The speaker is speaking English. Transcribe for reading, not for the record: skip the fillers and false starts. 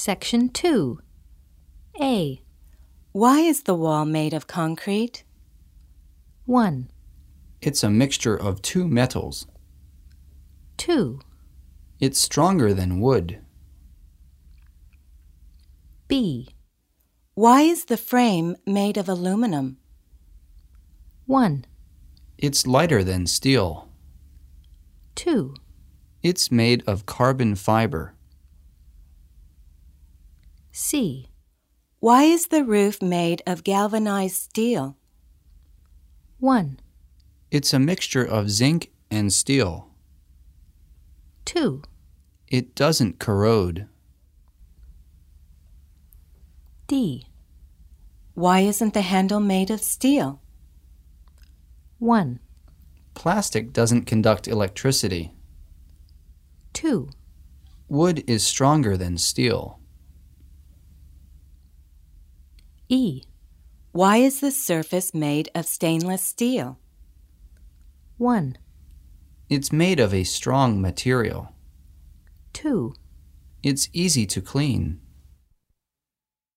Section 2. A. Why is the wall made of concrete? 1, It's a mixture of two metals. 2, It's stronger than wood. B. Why is the frame made of aluminum? 1, It's lighter than steel. 2, It's made of carbon fiber. C. Why is the roof made of galvanized steel? 1, It's a mixture of zinc and steel. 2, It doesn't corrode. D. Why isn't the handle made of steel? 1, Plastic doesn't conduct electricity. 2, Wood is stronger than steel. E. Why is the surface made of stainless steel? 1, It's made of a strong material. 2, It's easy to clean.